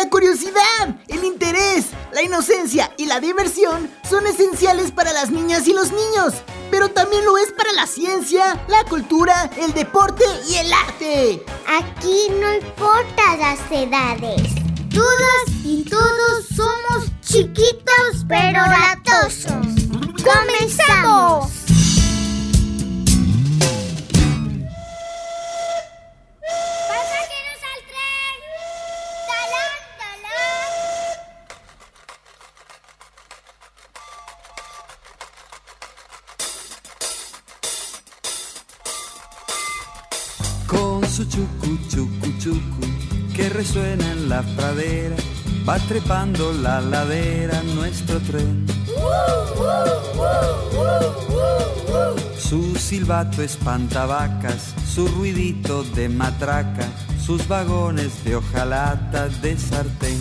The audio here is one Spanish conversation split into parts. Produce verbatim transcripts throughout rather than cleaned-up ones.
La curiosidad, el interés, la inocencia y la diversión son esenciales para las niñas y los niños, pero también lo es para la ciencia, la cultura, el deporte y el arte. Aquí no importa las edades. Todas y todos somos chiquitos pero latosos. ¡Comenzamos! ¡Pasajeros al tren! ¡Talán, talán! Con su chucu, chucu, chucu, que resuena en la pradera, va trepando la ladera nuestro tren. Su silbato espanta vacas, su ruidito de matraca, sus vagones de hojalata de sartén.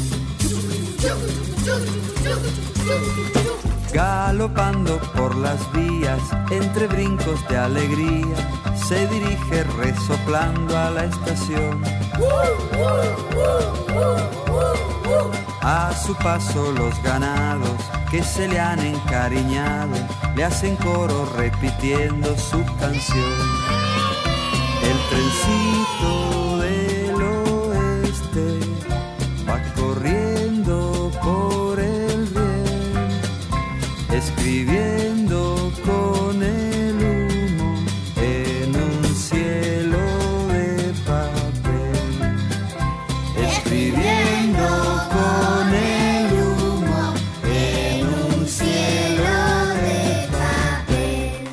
Galopando por las vías, entre brincos de alegría, se dirige resoplando a la estación. A su paso los ganados que se le han encariñado le hacen coro repitiendo su canción. El trencito del oeste va corriendo por el riel, escribiendo con el humo en un cielo de papel, escribiendo con el humo en un cielo de papel.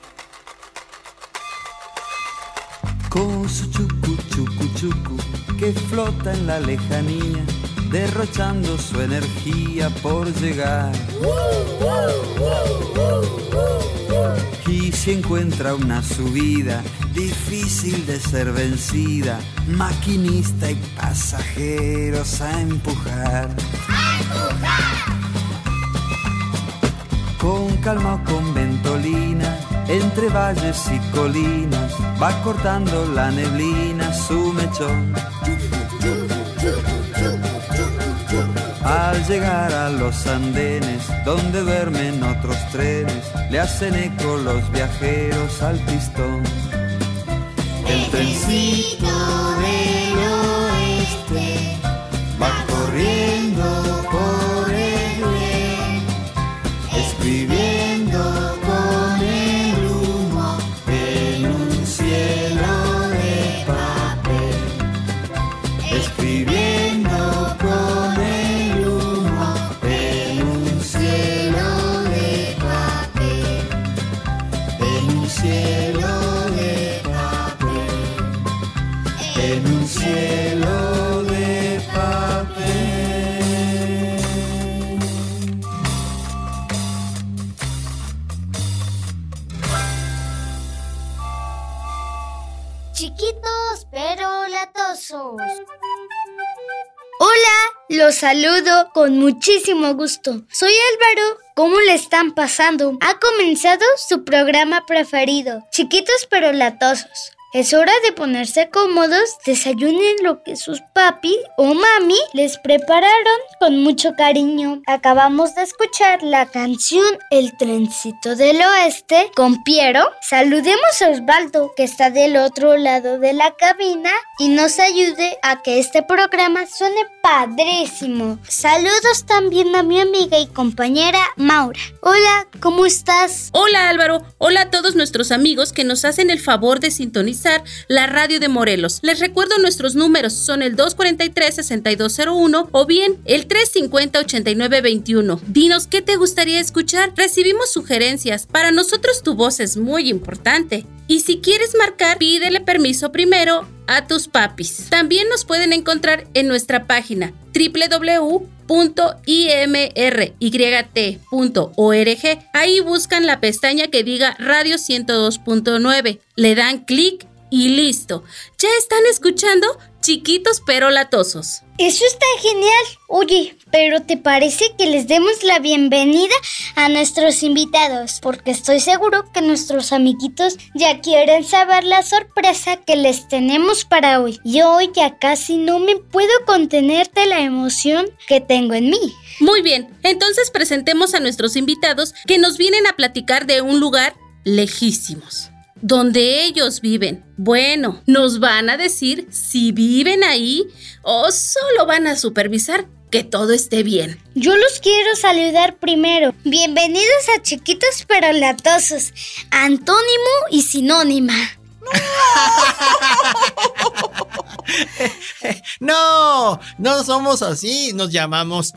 Con su chucu, chucu, chucu, que flota en la lejanía, derrochando su energía por llegar. Y si encuentra una subida difícil de ser vencida, maquinista y pasajeros a empujar. ¡A empujar! Con calma o con ventolina, entre valles y colinas, va cortando la neblina su mechón. Al llegar a los andenes, donde duermen otros trenes, le hacen eco los viajeros al pistón. El trencito del oeste va corriendo por el riel, escribiendo con el humo en un cielo de papel, escribiendo con el humo en un cielo de papel, en un cielo de papel, en un cielo de papel. Chiquitos pero latosos. Hola, los saludo con muchísimo gusto. Soy Álvaro. ¿Cómo le están pasando? Ha comenzado su programa preferido, Chiquitos pero latosos. Es hora de ponerse cómodos, desayunen lo que sus papi o mami les prepararon con mucho cariño. Acabamos de escuchar la canción El Trencito del Oeste con Piero. Saludemos a Osvaldo, que está del otro lado de la cabina y nos ayude a que este programa suene padrísimo. Saludos también a mi amiga y compañera Maura. Hola, ¿cómo estás? Hola Álvaro, hola a todos nuestros amigos que nos hacen el favor de sintonizar la radio de Morelos. Les recuerdo nuestros números, son el dos cuatro tres, seis dos cero uno o bien el tres cinco cero, ocho nueve dos uno. Dinos qué te gustaría escuchar, recibimos sugerencias, para nosotros tu voz es muy importante. Y si quieres marcar, pídele permiso primero a tus papis. También nos pueden encontrar en nuestra página doble u doble u doble u punto i m r y t punto org. Ahí buscan la pestaña que diga Radio ciento dos punto nueve. Le dan clic y listo. ¿Ya están escuchando? Chiquitos pero latosos. Eso está genial. Oye, Pero ¿te parece que les demos la bienvenida a nuestros invitados? Porque estoy seguro que nuestros amiguitos ya quieren saber la sorpresa que les tenemos para hoy. Yo ya casi no me puedo contener de la emoción que tengo en mí. Muy bien, entonces presentemos a nuestros invitados que nos vienen a platicar de un lugar lejísimos, donde ellos viven. Bueno, nos van a decir si viven ahí o solo van a supervisar que todo esté bien. Yo los quiero saludar primero. Bienvenidos a Chiquitos pero Latosos, antónimo y sinónima. No, no somos así, nos llamamos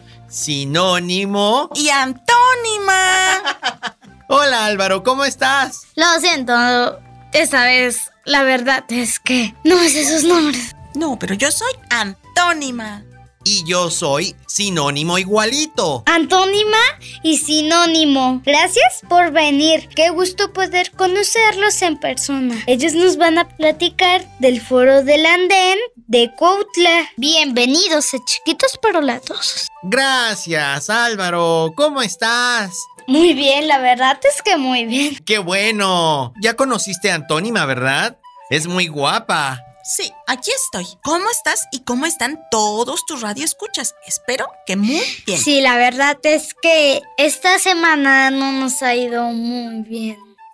sinónimo y antónima. Hola Álvaro, ¿cómo estás? Lo siento, esta vez la verdad es que no sé sus nombres. No, pero yo soy antónima. Y yo soy sinónimo igualito. Antónima y sinónimo. Gracias por venir. Qué gusto poder conocerlos en persona. Ellos nos van a platicar del Foro del Andén de Cuautla. Bienvenidos a Chiquitos pero Latosos. Gracias, Álvaro. ¿Cómo estás? Muy bien, la verdad es que muy bien. ¡Qué bueno! Ya conociste a Antónima, ¿verdad? Es muy guapa. Sí, aquí estoy. ¿Cómo estás y cómo están todos tus radioescuchas? Espero que muy bien. Sí, la verdad es que esta semana no nos ha ido muy bien.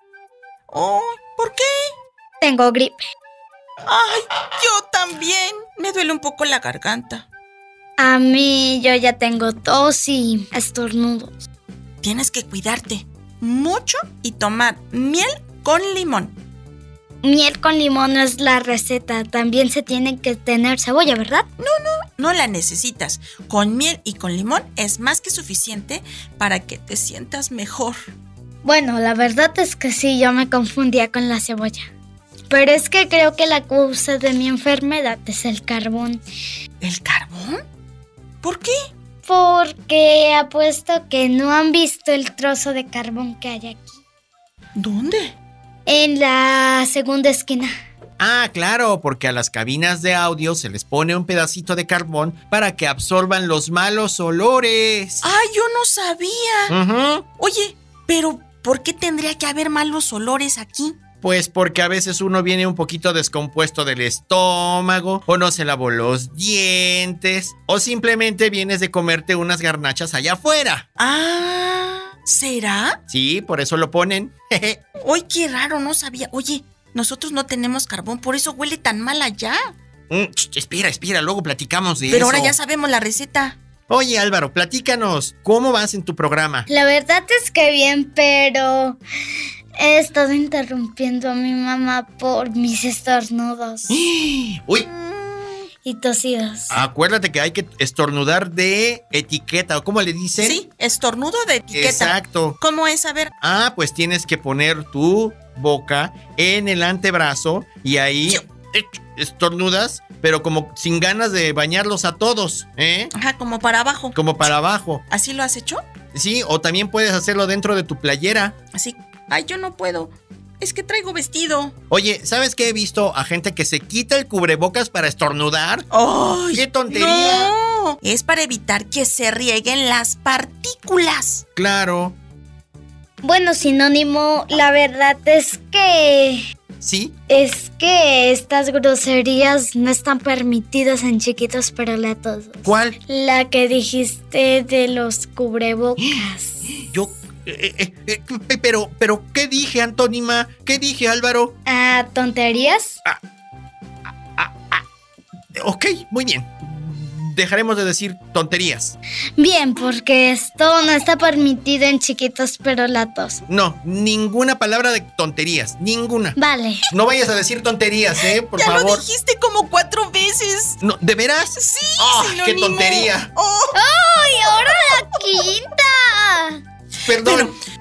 Oh, ¿por qué? Tengo gripe. Ay, yo también. Me duele un poco la garganta. A mí yo ya tengo tos y estornudos. Tienes que cuidarte mucho y tomar miel con limón. Miel con limón no es la receta. También se tiene que tener cebolla, ¿verdad? No, no, no la necesitas. Con miel y con limón es más que suficiente para que te sientas mejor. Bueno, la verdad es que sí, yo me confundía con la cebolla. Pero es que creo que la causa de mi enfermedad es el carbón. ¿El carbón? ¿Por qué? Porque apuesto que no han visto el trozo de carbón que hay aquí. ¿Dónde? En la segunda esquina. Ah, claro, porque a las cabinas de audio se les pone un pedacito de carbón para que absorban los malos olores. ¡Ay, yo no sabía! Uh-huh. Oye, pero ¿por qué tendría que haber malos olores aquí? Pues porque a veces uno viene un poquito descompuesto del estómago, o no se lavó los dientes, o simplemente vienes de comerte unas garnachas allá afuera. Ah, ¿será? Sí, por eso lo ponen. ¡Ay, qué raro! No sabía. Oye, nosotros no tenemos carbón, por eso huele tan mal allá. Mm, ch, espera, espera, luego platicamos de Pero eso. ahora ya sabemos la receta. Oye, Álvaro, platícanos, ¿cómo vas en tu programa? La verdad es que bien, pero he estado interrumpiendo a mi mamá por mis estornudos ¡Uy! y tosidos. Acuérdate que hay que estornudar de etiqueta, ¿o cómo le dicen? Sí, estornudo de etiqueta. Exacto. ¿Cómo es? A ver. Ah, pues tienes que poner tu boca en el antebrazo y ahí Yo. estornudas, pero como sin ganas de bañarlos a todos, ¿eh? Ajá, como para abajo. Como para abajo. ¿Así lo has hecho? Sí, o también puedes hacerlo dentro de tu playera. Así. Ay, yo no puedo. Es que traigo vestido. Oye, ¿sabes qué he visto a gente que se quita el cubrebocas para estornudar? ¡Ay! ¡Qué tontería! No, es para evitar que se rieguen las partículas. Claro. Bueno, sinónimo, la verdad es que... ¿Sí? Es que estas groserías no están permitidas en Chiquitos pero Latosos. ¿Cuál? La que dijiste de los cubrebocas. Yo... Eh, eh, eh, eh, pero, pero, ¿qué dije, Antónima? ¿Qué dije, Álvaro? Ah, ¿tonterías? Ok, muy bien. Dejaremos de decir tonterías. Bien, porque esto no está permitido en Chiquitos pero Latosos. No, ninguna palabra de tonterías, ninguna. Vale. No vayas a decir tonterías, ¿eh? Por ya favor. lo dijiste como cuatro veces. No, ¿de veras? Sí, ¡Ah, sinónimo. qué tontería! Oh. ¡Ay, ahora la quinta! Perdón. Bueno,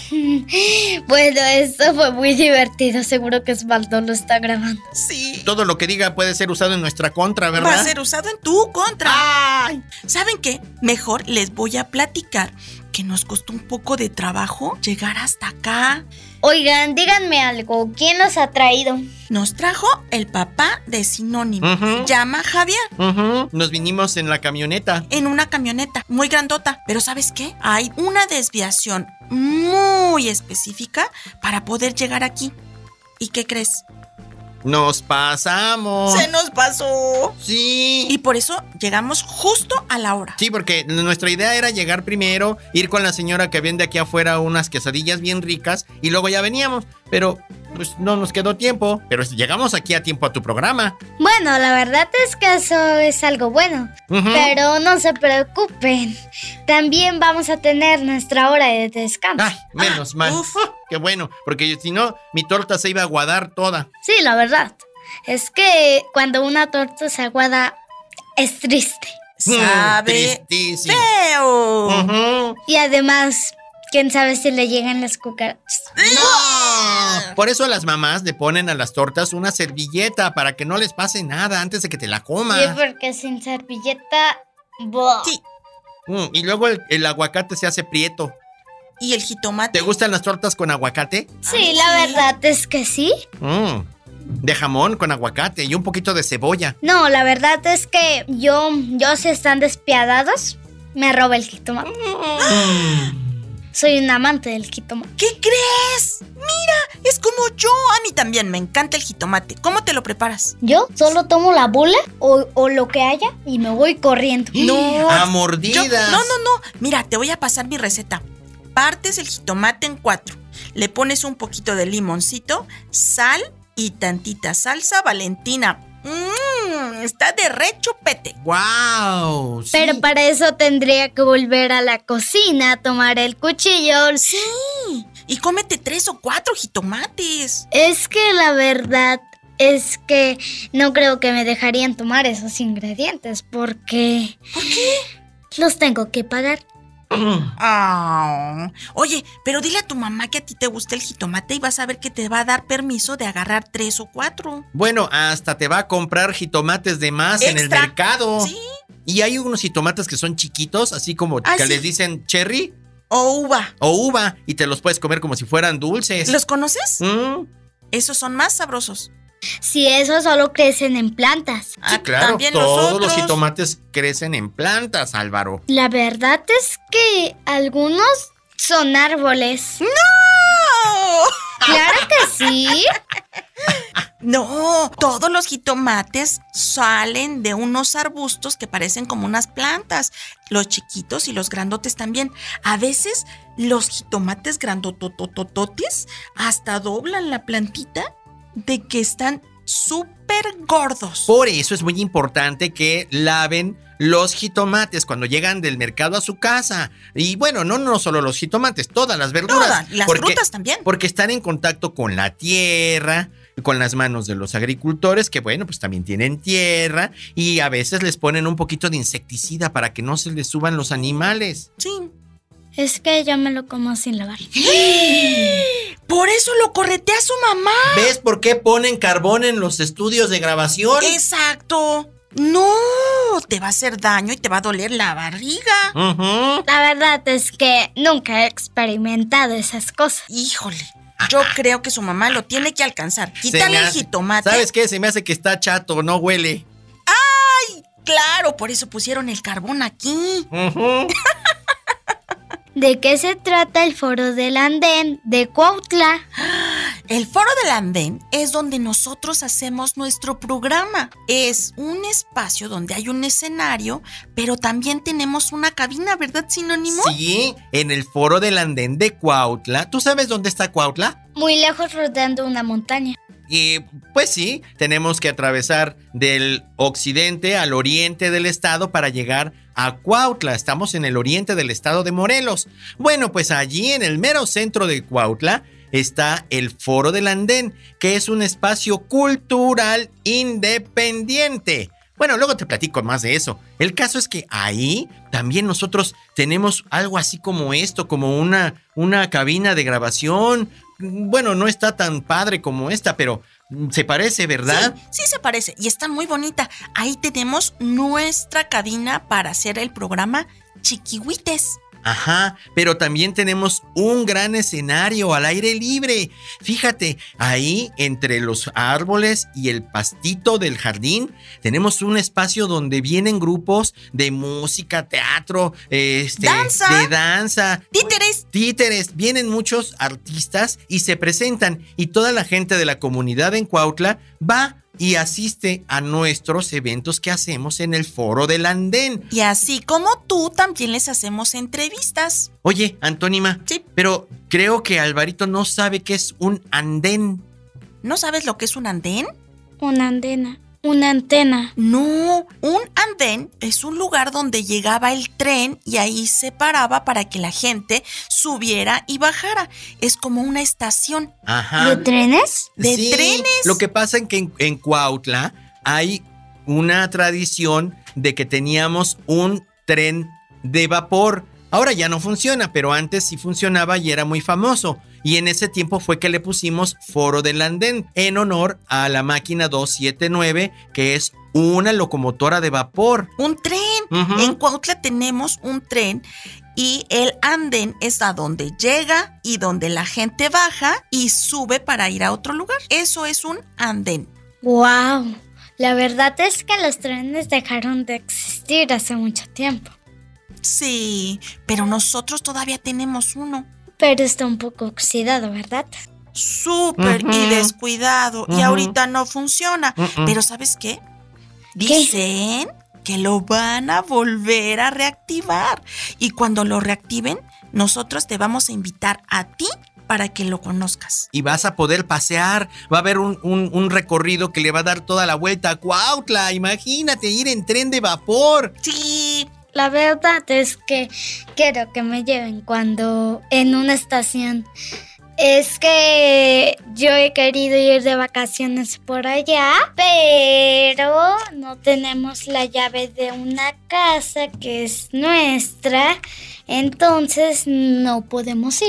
Bueno, esto fue muy divertido. Seguro que Osvaldo lo está grabando. Sí. Todo lo que diga puede ser usado en nuestra contra, ¿verdad? Va a ser usado en tu contra. ¡Ay! ¿Saben qué? Mejor les voy a platicar que nos costó un poco de trabajo llegar hasta acá. Oigan, díganme algo. ¿Quién los ha traído? Nos trajo el papá de Sinónimo. Ujú. Llama Javier. Ujú, nos vinimos en la camioneta. En una camioneta muy grandota. Pero ¿sabes qué? Hay una desviación muy específica para poder llegar aquí. ¿Y qué crees? Nos pasamos. Se nos pasó. Sí. Y por eso llegamos justo a la hora. Sí, porque nuestra idea era llegar primero, ir con la señora que vende aquí afuera unas quesadillas bien ricas y luego ya veníamos. Pero pues no nos quedó tiempo. Pero llegamos aquí a tiempo a tu programa. Bueno, la verdad es que eso es algo bueno. Ujú. Pero no se preocupen. También vamos a tener nuestra hora de descanso. Ay, menos mal. uf. Qué bueno, porque si no, mi torta se iba a aguadar toda. Sí, la verdad. Es que cuando una torta se aguada es triste. Sabe Tristísimo. feo. Ujú. Y además, quién sabe si le llegan las cucarachas. ¡No! Por eso las mamás le ponen a las tortas una servilleta para que no les pase nada antes de que te la comas. Sí, porque sin servilleta... ¡buah! Sí. Mm, y luego el, el aguacate se hace prieto. ¿Y el jitomate? ¿Te gustan las tortas con aguacate? Sí, la verdad es que sí. Mm, de jamón con aguacate y un poquito de cebolla. No, la verdad es que yo, yo si están despiadados, me roba el jitomate. Soy un amante del jitomate. ¿Qué crees? Mira, es como yo. A mí también me encanta el jitomate. ¿Cómo te lo preparas? Yo solo tomo la bola o, o lo que haya y me voy corriendo. No. A Yo- mordidas. no, no, no. Mira, te voy a pasar mi receta. Partes el jitomate en cuatro. Le pones un poquito de limoncito, sal y tantita salsa Valentina. Mmm, está de re chupete. ¡Wow! Sí. Pero para eso tendría que volver a la cocina, tomar el cuchillo. Sí. Y cómete tres o cuatro jitomates. Es que la verdad es que no creo que me dejarían tomar esos ingredientes porque... ¿Por qué? los tengo que pagar. Ah. Oye, pero dile a tu mamá que a ti te gusta el jitomate y vas a ver que te va a dar permiso de agarrar tres o cuatro. Bueno, hasta te va a comprar jitomates de más en el Extra. mercado. Sí. Y hay unos jitomates que son chiquitos, así como Ay, que sí. les dicen cherry O uva. o uva, y te los puedes comer como si fueran dulces. ¿Los conoces? Mm, Esos son más sabrosos. Si esos solo crecen en plantas. sí, Ah, claro, también todos los nosotros. jitomates crecen en plantas, Álvaro. La verdad es que algunos son árboles. ¡No! Claro que sí. No, todos los jitomates salen de unos arbustos que parecen como unas plantas. Los chiquitos y los grandotes también. A veces los jitomates grandototototes hasta doblan la plantita de que están súper gordos. Por eso es muy importante que laven los jitomates cuando llegan del mercado a su casa. Y bueno, no, no solo los jitomates, todas las verduras. Todas, las frutas también. Porque están en contacto con la tierra, con las manos de los agricultores, que bueno, pues también tienen tierra. Y a veces les ponen un poquito de insecticida para que no se les suban los animales. Sí. Es que yo me lo como sin lavar. Por eso lo corretea su mamá. ¿Ves por qué ponen carbón en los estudios de grabación? Exacto. No, te va a hacer daño y te va a doler la barriga. Ujú. La verdad es que nunca he experimentado esas cosas. Híjole, yo creo que su mamá lo tiene que alcanzar. Se Quítale me el hace- jitomate. ¿Sabes qué? Se me hace que está chato, no huele. Claro, por eso pusieron el carbón aquí. Ujú. ¿De qué se trata el foro del andén de Cuautla? El foro del andén es donde nosotros hacemos nuestro programa. Es un espacio donde hay un escenario, pero también tenemos una cabina, ¿verdad, Sinónimo? Sí, en el foro del andén de Cuautla. ¿Tú sabes dónde está Cuautla? Muy lejos rodeando una montaña. Y pues sí, tenemos que atravesar del occidente al oriente del estado para llegar a Cuautla. Estamos en el oriente del estado de Morelos. Bueno, pues allí en el mero centro de Cuautla está el Foro del Andén, que es un espacio cultural independiente. Bueno, luego te platico más de eso. El caso es que ahí también nosotros tenemos algo así como esto, como una, una cabina de grabación. Bueno, no está tan padre como esta, pero se parece, ¿verdad? Sí, sí se parece y está muy bonita. Ahí tenemos nuestra cabina para hacer el programa Chiquihuites. Ajá, pero también tenemos un gran escenario al aire libre. Fíjate, ahí entre los árboles y el pastito del jardín tenemos un espacio donde vienen grupos de música, teatro, este, danza, de danza, títeres. Títeres, vienen muchos artistas y se presentan y toda la gente de la comunidad en Cuautla va y asiste a nuestros eventos que hacemos en el Foro del Andén. Y así como tú, también les hacemos entrevistas. Oye, Antónima, sí, pero creo que Alvarito no sabe qué es un andén. ¿No sabes lo que es un andén? Una antena. Una antena. No, un andén es un lugar donde llegaba el tren y ahí se paraba para que la gente subiera y bajara. Es como una estación. Ajá. ¿De trenes? De sí, trenes. Lo que pasa es que en, en Cuautla hay una tradición de que teníamos un tren de vapor. Ahora ya no funciona, pero antes sí funcionaba y era muy famoso. Y en ese tiempo fue que le pusimos Foro del Andén en honor a la máquina doscientos setenta y nueve, que es una locomotora de vapor. Un tren. Uh-huh. En Cuautla tenemos un tren y el andén es a donde llega y donde la gente baja y sube para ir a otro lugar. Eso es un andén. ¡Wow! La verdad es que los trenes dejaron de existir hace mucho tiempo. Sí, pero nosotros todavía tenemos uno. Pero está un poco oxidado, ¿verdad? Súper uh-huh. y descuidado. Uh-huh. Y ahorita no funciona. Uh-uh. Pero ¿sabes qué? Dicen ¿Qué? que lo van a volver a reactivar. Y cuando lo reactiven, nosotros te vamos a invitar a ti para que lo conozcas. Y vas a poder pasear. Va a haber un, un, un recorrido que le va a dar toda la vuelta a Cuautla. Imagínate ir en tren de vapor. Sí. La verdad es que quiero que me lleven cuando en una estación. Es que yo he querido ir de vacaciones por allá, pero no tenemos la llave de una casa que es nuestra, entonces no podemos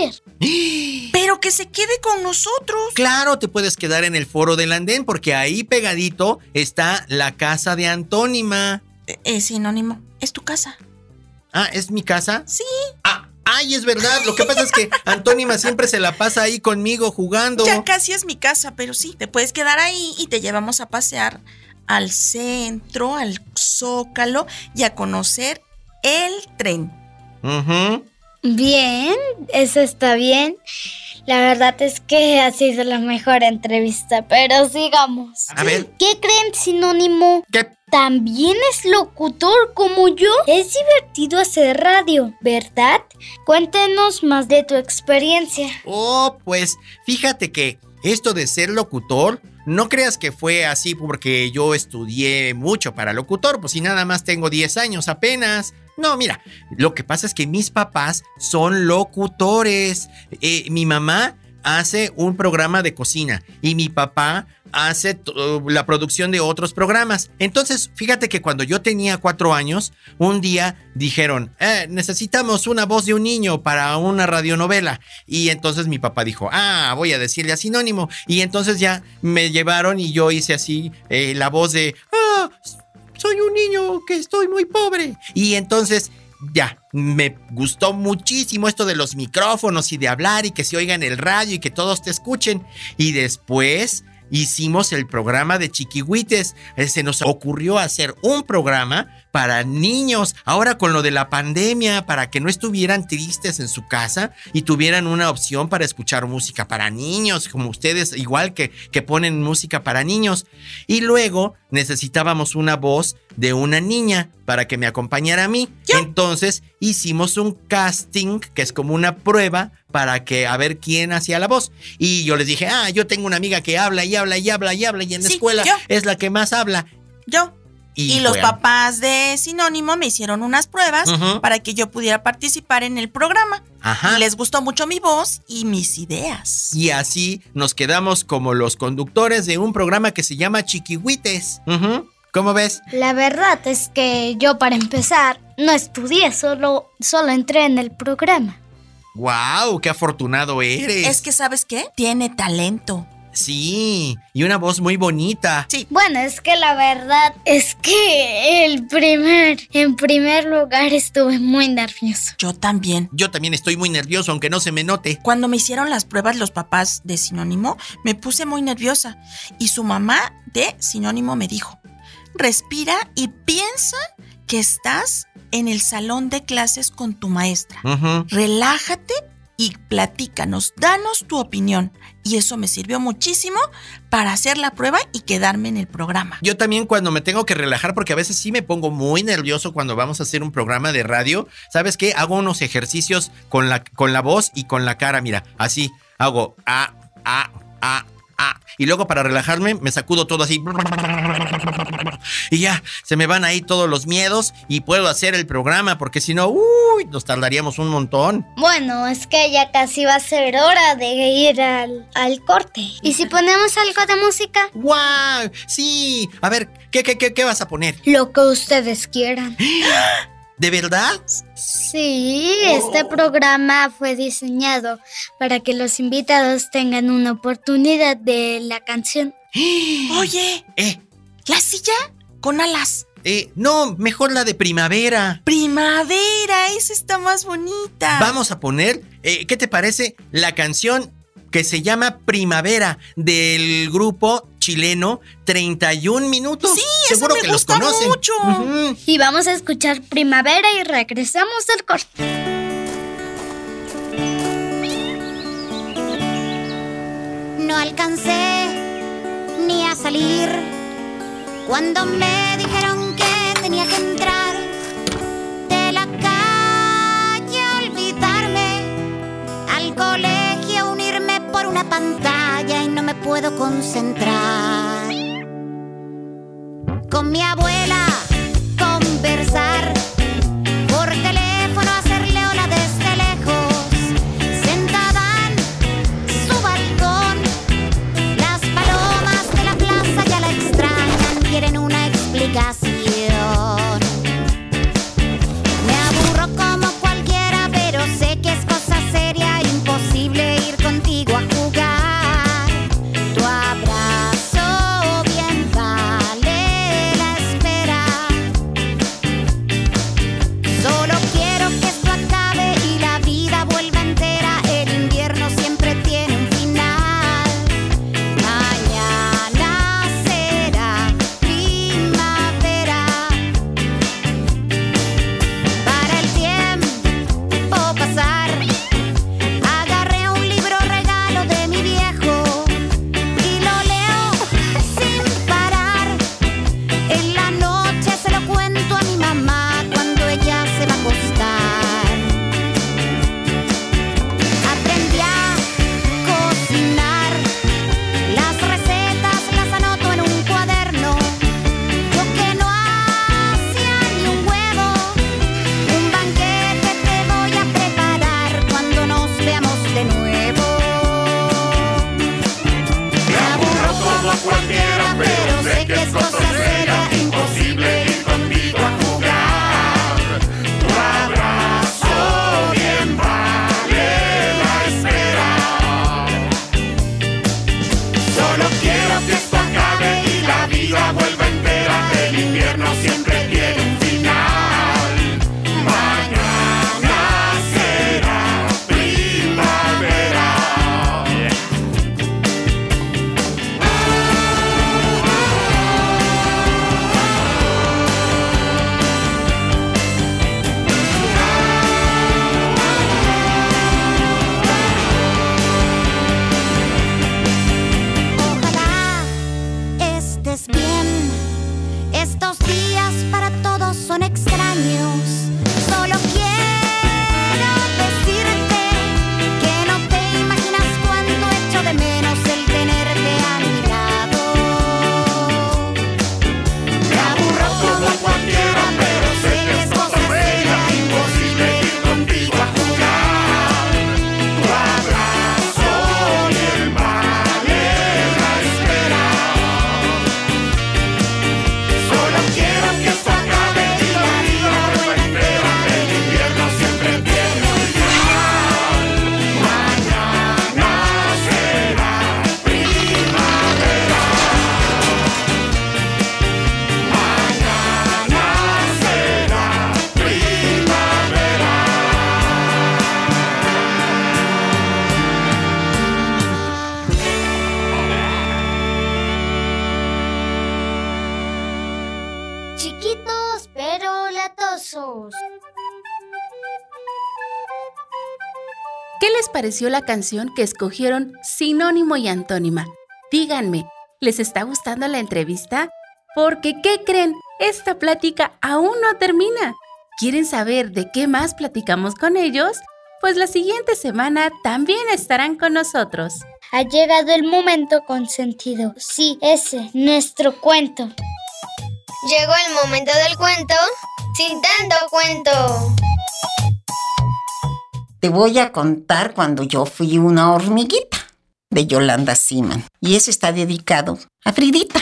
ir. Pero que se quede con nosotros. Claro, te puedes quedar en el Foro del Andén porque ahí pegadito está la casa de Antónima. Es sinónimo. Es tu casa. Ah, ¿es mi casa? Sí. Ah, ay, es verdad. Lo que pasa es que Antónima siempre se la pasa ahí conmigo jugando. Ya casi es mi casa, pero sí, te puedes quedar ahí y te llevamos a pasear al centro, al Zócalo y a conocer el tren. Uh-huh. Bien, eso está bien. La verdad es que ha sido la mejor entrevista, pero sigamos. A ver. ¿Qué creen, sinónimo? ¿Qué? También es locutor como yo. Es divertido hacer radio, ¿verdad? Cuéntenos más de tu experiencia. Oh, pues fíjate que esto de ser locutor, no creas que fue así porque yo estudié mucho para locutor, pues si nada más tengo diez años apenas. No, mira, lo que pasa es que mis papás son locutores. Eh, mi mamá hace un programa de cocina y mi papá hace t- la producción de otros programas. Entonces, fíjate que cuando yo tenía cuatro años, un día dijeron, eh, necesitamos una voz de un niño para una radionovela. Y entonces mi papá dijo, ah, voy a decirle a Sinónimo. Y entonces ya me llevaron y yo hice así eh, la voz de, ah, soy un niño que estoy muy pobre. Y entonces ya, me gustó muchísimo esto de los micrófonos y de hablar y que se oiga en el radio y que todos te escuchen. Y después hicimos el programa de Chiquihuites. Se nos ocurrió hacer un programa para niños, ahora con lo de la pandemia, para que no estuvieran tristes en su casa y tuvieran una opción para escuchar música para niños, como ustedes, igual que, que ponen música para niños. Y luego necesitábamos una voz de una niña para que me acompañara a mí. ¿Yo? Entonces hicimos un casting, que es como una prueba para que a ver quién hacía la voz. Y yo les dije, ah, yo tengo una amiga que habla y habla y habla y habla y en la sí, escuela yo. es la que más habla. Yo. Y, y los bueno. papás de Sinónimo me hicieron unas pruebas uh-huh. para que yo pudiera participar en el programa. Ajá. Y les gustó mucho mi voz y mis ideas. Y así nos quedamos como los conductores de un programa que se llama Chiquihuites. Uh-huh. ¿Cómo ves? La verdad es que yo, para empezar, no estudié, solo, solo entré en el programa. ¡Guau! ¡Qué afortunado eres! Es que, ¿sabes qué? Tiene talento. Sí, y una voz muy bonita. Sí. Bueno, es que la verdad es que el primer, en primer lugar estuve muy nervioso. Yo también. Yo también estoy muy nervioso, aunque no se me note. Cuando me hicieron las pruebas los papás de Sinónimo, me puse muy nerviosa. Y su mamá de Sinónimo me dijo: respira y piensa que estás en el salón de clases con tu maestra. Uh-huh. Relájate y platícanos, danos tu opinión. Y eso me sirvió muchísimo para hacer la prueba y quedarme en el programa. Yo también, cuando me tengo que relajar, porque a veces sí me pongo muy nervioso cuando vamos a hacer un programa de radio, ¿sabes qué? Hago unos ejercicios con la, con la voz y con la cara, mira, así, hago ah, ah, ah, ah, y luego para relajarme me sacudo todo así, y ya, se me van ahí todos los miedos y puedo hacer el programa, porque si no, uy, nos tardaríamos un montón. Bueno, es que ya casi va a ser hora de ir al, al corte. ¿Y si ponemos algo de música? ¡Guau! Sí, a ver, ¿qué, qué, qué, qué vas a poner? Lo que ustedes quieran. ¿De verdad? Sí, este programa fue diseñado para que los invitados tengan una oportunidad de la canción. Oye, Eh, ¿la silla con alas? eh, no, mejor la de primavera. Primavera, esa está más bonita. Vamos a poner, eh, ¿qué te parece? La canción que se llama Primavera, del grupo chileno treinta y un minutos. Sí, esa seguro me que los gusta conocen. mucho. Ujú. Y vamos a escuchar Primavera y regresamos del corte. No alcancé ni a salir cuando me dijeron que tenía que entrar de la calle a olvidarme, al colegio unirme por una pantalla y no me puedo concentrar. Con mi abuela conversar, por teléfono hacerle hola desde lejos, sentada en su balcón. Las palomas de la plaza ya la extrañan, quieren una explicación. Me aburro como cualquiera, pero sé que es cosa seria, imposible ir contigo a jugar. Tu abrazo bien vale la espera. Solo quiero que esto acabe y la vida vuelva entera. El invierno siempre tiene un final. Mañana será primavera. Para el tiempo pasar, agarré un libro regalo de mi viejo y lo leo sin parar. En la noche se lo cuento a mi mamá cuando ella se va a acostar. Aprendí a cocinar, las recetas las anoto en un cuaderno. Yo que no hacía ni un huevo, un banquete te voy a preparar cuando nos veamos de nuevo. Me aburro como cualquiera, pero sé que es cosa seria, imposible ir contigo a jugar. Tu abrazo bien vale la espera. Solo quiero que esto acabe y la vida vuelva entera. El invierno siempre tiene un final. Mañana será primavera. Ojalá estés bien. Estos días para todos son extraños. Solo quiero decirte que no te imaginas cuánto echo de menos el tenerte a mi lado. Me aburro como cualquiera, pero sé que es cosa seria, imposible ir contigo a jugar. Tu abrazo bien vale la espera. Solo hermosos. ¿Qué les pareció la canción que escogieron sinónimo y antónima? Díganme, ¿les está gustando la entrevista? Porque, ¿qué creen? Esta plática aún no termina. ¿Quieren saber de qué más platicamos con ellos? Pues la siguiente semana también estarán con nosotros. Ha llegado el momento consentido. Sí, ese, nuestro cuento. Llegó el momento del cuento sin tanto cuento. Te voy a contar cuando yo fui una hormiguita, de Yolanda Seaman. Y eso está dedicado a Fridita.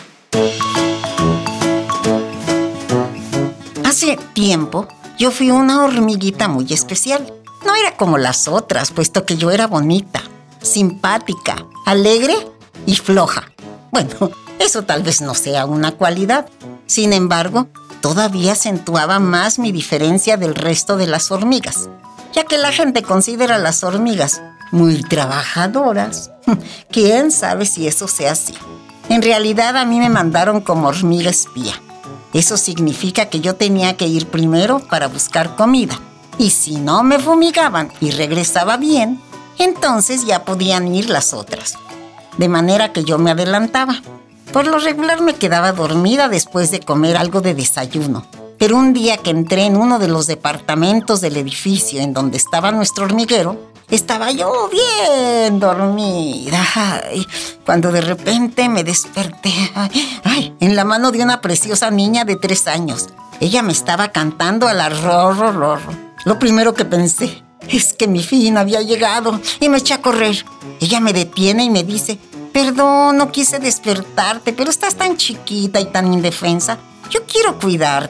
Hace tiempo, yo fui una hormiguita muy especial. No era como las otras, puesto que yo era bonita, simpática, alegre y floja. Bueno, eso tal vez no sea una cualidad. Sin embargo, todavía acentuaba más mi diferencia del resto de las hormigas, ya que la gente considera a las hormigas muy trabajadoras. ¿Quién sabe si eso sea así? En realidad, a mí me mandaron como hormiga espía. Eso significa que yo tenía que ir primero para buscar comida. Y si no me fumigaban y regresaba bien, entonces ya podían ir las otras. De manera que yo me adelantaba. Por lo regular me quedaba dormida después de comer algo de desayuno. Pero un día que entré en uno de los departamentos del edificio en donde estaba nuestro hormiguero, estaba yo bien dormida. Ay, cuando de repente me desperté ay, ay, en la mano de una preciosa niña de tres años. Ella me estaba cantando a la rorro rorro. Lo primero que pensé es que mi fin había llegado y me eché a correr. Ella me detiene y me dice: perdón, no quise despertarte, pero estás tan chiquita y tan indefensa. Yo quiero cuidarte.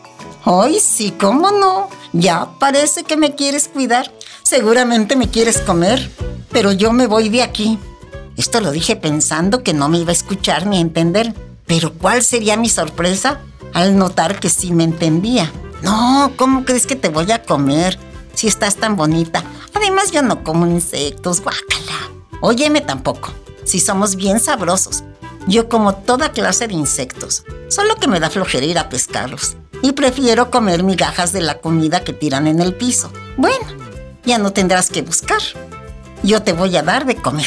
Ay, sí, ¿cómo no? Ya parece que me quieres cuidar. Seguramente me quieres comer, pero yo me voy de aquí. Esto lo dije pensando que no me iba a escuchar ni a entender. Pero ¿cuál sería mi sorpresa al notar que sí me entendía? No, ¿cómo crees que te voy a comer si estás tan bonita? Además, yo no como insectos, guácala. Óyeme tampoco, si somos bien sabrosos. Yo como toda clase de insectos, solo que me da flojera ir a pescarlos. Y prefiero comer migajas de la comida que tiran en el piso. Bueno, ya no tendrás que buscar. Yo te voy a dar de comer.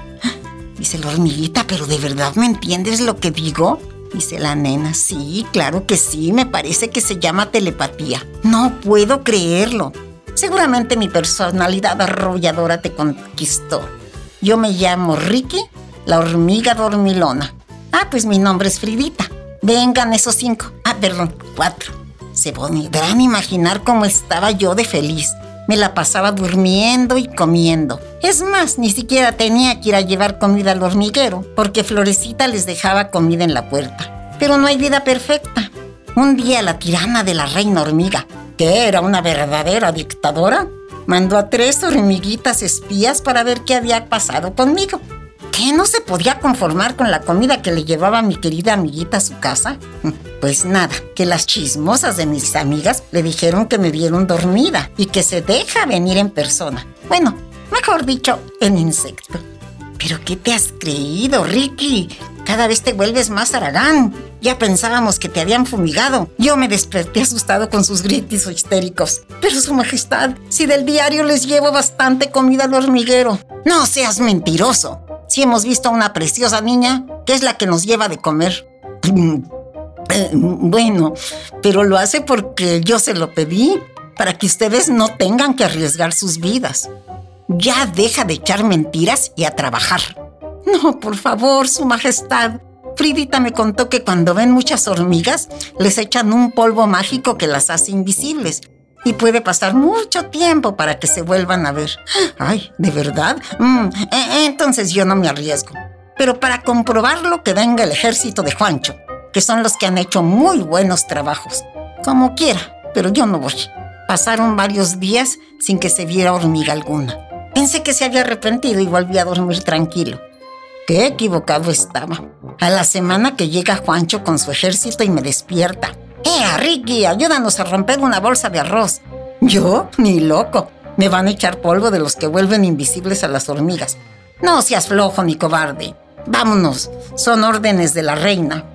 Dice la hormiguita, ¿pero de verdad me entiendes lo que digo? Dice la nena, sí, claro que sí, me parece que se llama telepatía. No puedo creerlo. Seguramente mi personalidad arrolladora te conquistó. Yo me llamo Ricky, la hormiga dormilona. Ah, pues mi nombre es Fridita. Vengan esos cinco. Ah, perdón, cuatro. Se podrán imaginar cómo estaba yo de feliz. Me la pasaba durmiendo y comiendo. Es más, ni siquiera tenía que ir a llevar comida al hormiguero, porque Florecita les dejaba comida en la puerta. Pero no hay vida perfecta. Un día la tirana de la reina hormiga, que era una verdadera dictadora, mandó a tres hormiguitas espías para ver qué había pasado conmigo. ¿Qué? ¿No se podía conformar con la comida que le llevaba mi querida amiguita a su casa? Pues nada, que las chismosas de mis amigas le dijeron que me vieron dormida y que se deja venir en persona. Bueno, mejor dicho, en insecto. ¿Pero qué te has creído, Ricky? Cada vez te vuelves más haragán. Ya pensábamos que te habían fumigado. Yo me desperté asustado con sus gritos histéricos. Pero su majestad, si del diario les llevo bastante comida al hormiguero. No seas mentiroso. Si hemos visto a una preciosa niña, que es la que nos lleva de comer. Eh, bueno, pero lo hace porque yo se lo pedí, para que ustedes no tengan que arriesgar sus vidas. Ya deja de echar mentiras y a trabajar. No, por favor, su majestad. Fridita me contó que cuando ven muchas hormigas, les echan un polvo mágico que las hace invisibles. Y puede pasar mucho tiempo para que se vuelvan a ver. Ay, ¿de verdad? Mm, eh, entonces yo no me arriesgo. Pero para comprobarlo, que venga el ejército de Juancho, que son los que han hecho muy buenos trabajos. Como quiera, pero yo no voy. Pasaron varios días sin que se viera hormiga alguna. Pensé que se había arrepentido y volví a dormir tranquilo. Qué equivocado estaba. A la semana que llega Juancho con su ejército y me despierta. ¡Eh, Ricky, ayúdanos a romper una bolsa de arroz! ¿Yo? Ni loco. Me van a echar polvo de los que vuelven invisibles a las hormigas. No seas flojo ni cobarde. Vámonos, son órdenes de la reina.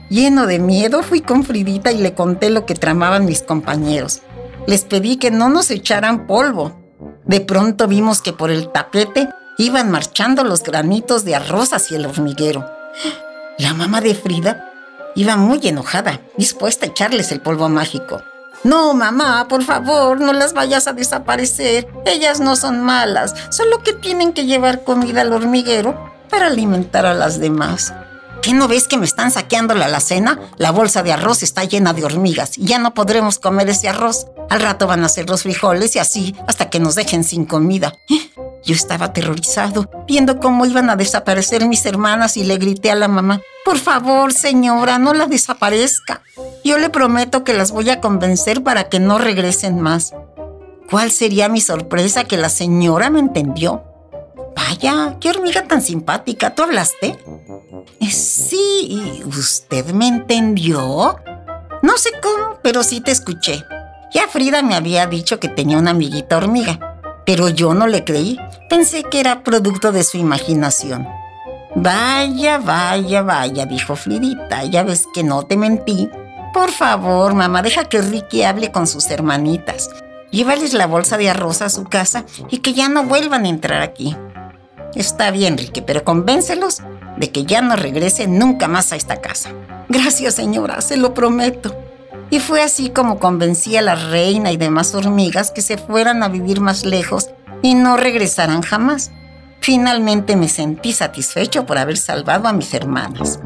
Lleno de miedo, fui con Fridita y le conté lo que tramaban mis compañeros. Les pedí que no nos echaran polvo. De pronto vimos que por el tapete iban marchando los granitos de arroz hacia el hormiguero. La mamá de Frida iba muy enojada, dispuesta a echarles el polvo mágico. No, mamá, por favor, no las vayas a desaparecer. Ellas no son malas, solo que tienen que llevar comida al hormiguero para alimentar a las demás. ¿Qué no ves que me están saqueando la alacena? La bolsa de arroz está llena de hormigas y ya no podremos comer ese arroz. Al rato van a hacer los frijoles y así hasta que nos dejen sin comida. Yo estaba aterrorizado, viendo cómo iban a desaparecer mis hermanas y le grité a la mamá: por favor, señora, no las desaparezca. Yo le prometo que las voy a convencer para que no regresen más. ¿Cuál sería mi sorpresa que la señora me entendió? Vaya, qué hormiga tan simpática, ¿tú hablaste? Eh, sí, ¿usted me entendió? No sé cómo, pero sí te escuché. Ya Frida me había dicho que tenía una amiguita hormiga, pero yo no le creí. Pensé que era producto de su imaginación. Vaya, vaya, vaya, dijo Fridita, ya ves que no te mentí. Por favor, mamá, deja que Ricky hable con sus hermanitas. Llévales la bolsa de arroz a su casa y que ya no vuelvan a entrar aquí. Está bien, Ricky, pero convéncelos de que ya no regresen nunca más a esta casa. Gracias, señora, se lo prometo. Y fue así como convencí a la reina y demás hormigas que se fueran a vivir más lejos y no regresaran jamás. Finalmente me sentí satisfecho por haber salvado a mis hermanas.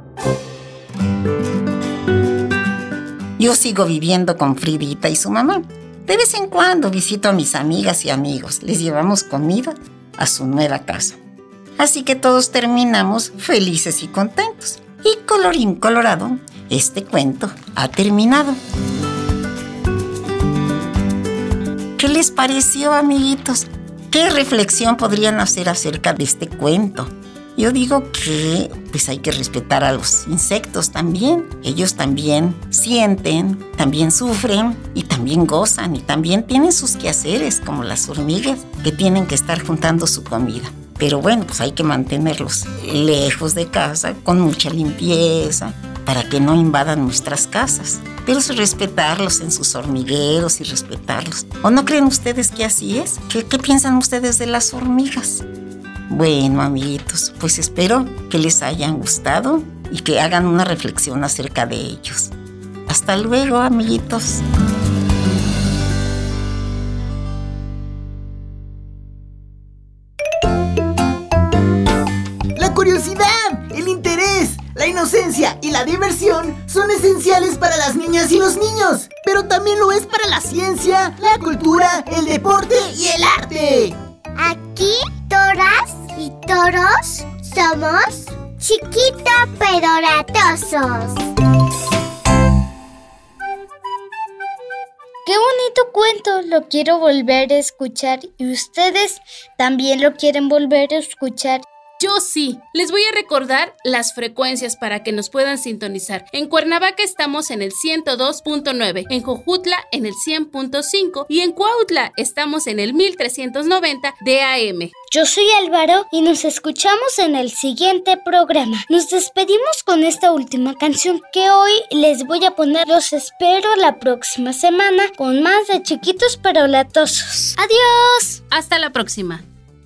Yo sigo viviendo con Fridita y su mamá. De vez en cuando visito a mis amigas y amigos. Les llevamos comida a su nueva casa. Así que todos terminamos felices y contentos. Y colorín colorado, este cuento ha terminado. ¿Qué les pareció, amiguitos? ¿Qué reflexión podrían hacer acerca de este cuento? Yo digo que pues hay que respetar a los insectos también. Ellos también sienten, también sufren y también gozan y también tienen sus quehaceres como las hormigas que tienen que estar juntando su comida. Pero bueno, pues hay que mantenerlos lejos de casa con mucha limpieza para que no invadan nuestras casas. Pero respetarlos en sus hormigueros y respetarlos. ¿O no creen ustedes que así es? ¿Qué, qué piensan ustedes de las hormigas? Bueno, amiguitos, pues espero que les hayan gustado y que hagan una reflexión acerca de ellos. Hasta luego, amiguitos. La curiosidad, el interés, la inocencia y la diversión son esenciales para las niñas y los niños, pero también lo es para la ciencia, la cultura, el deporte y el arte. Aquí, toras y toros, somos chiquito pero latosos. Qué bonito cuento, lo quiero volver a escuchar y ustedes también lo quieren volver a escuchar. Yo sí. Les voy a recordar las frecuencias para que nos puedan sintonizar. En Cuernavaca estamos en el ciento dos punto nueve, en Jojutla en el cien punto cinco y en Cuautla estamos en el mil trescientos noventa de A M. Yo soy Álvaro y nos escuchamos en el siguiente programa. Nos despedimos con esta última canción que hoy les voy a poner. Los espero la próxima semana con más de Chiquitos pero Latosos. ¡Adiós! Hasta la próxima.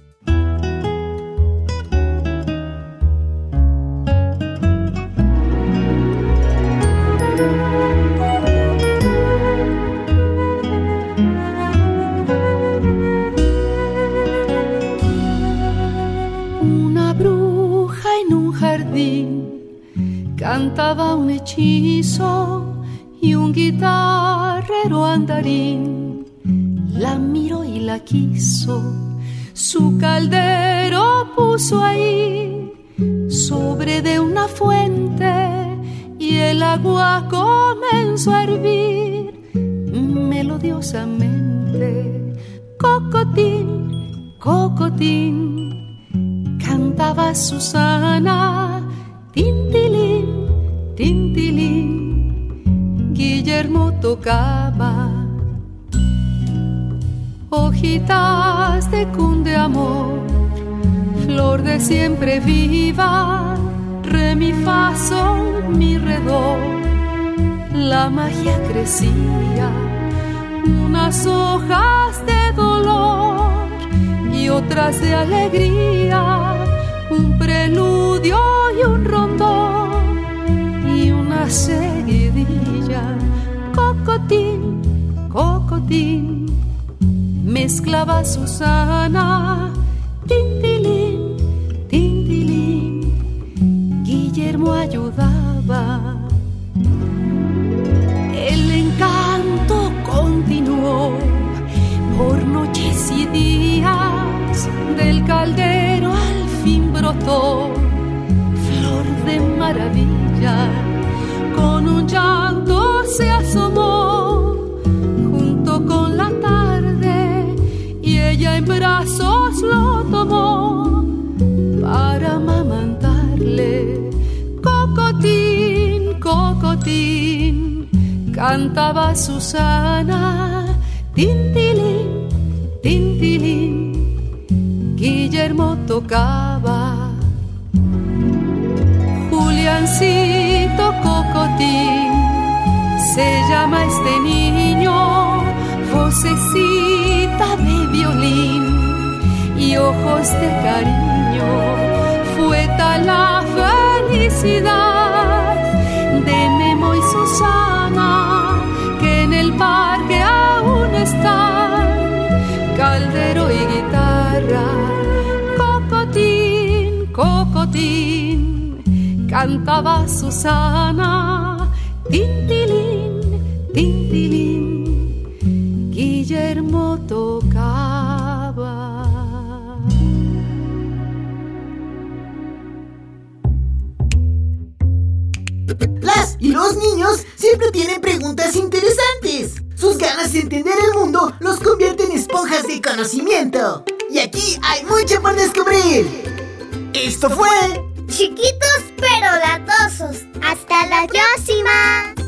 Cantaba un hechizo y un guitarrero andarín la miró y la quiso. Su caldero puso ahí sobre de una fuente y el agua comenzó a hervir melodiosamente. Cocotín, cocotín, cantaba Susana. Tintilín, tintilín, Guillermo tocaba. Hojitas de cunde amor, flor de siempre viva, re, mi, fa, sol, mi, re, do. La magia crecía, unas hojas de dolor y otras de alegría, un preludio y un rondó y una seguidilla. Cocotín, cocotín, mezclaba Susana. Tintilín, tintilín, Guillermo ayudaba. El encanto continuó por noches y días, del caldero al fin brotó flor de maravilla. Con un llanto se asomó junto con la tarde y ella en brazos lo tomó para amamantarle. Cocotín, cocotín, cantaba Susana. Tintilín, tintilín, Guillermo tocaba. Juliancito Cocotín se llama este niño, vocecita de violín y ojos de cariño. Fue tal la felicidad de Memo y Susana que en el parque aún están caldero y guitarra. Cocotín, cocotín, cantaba Susana. Tintilín, tintilín, Guillermo tocaba. Las y los niños siempre tienen preguntas interesantes. Sus ganas de entender el mundo los convierten en esponjas de conocimiento. Y aquí hay mucho por descubrir. Esto fue Chiquitos pero latosos. Hasta la próxima.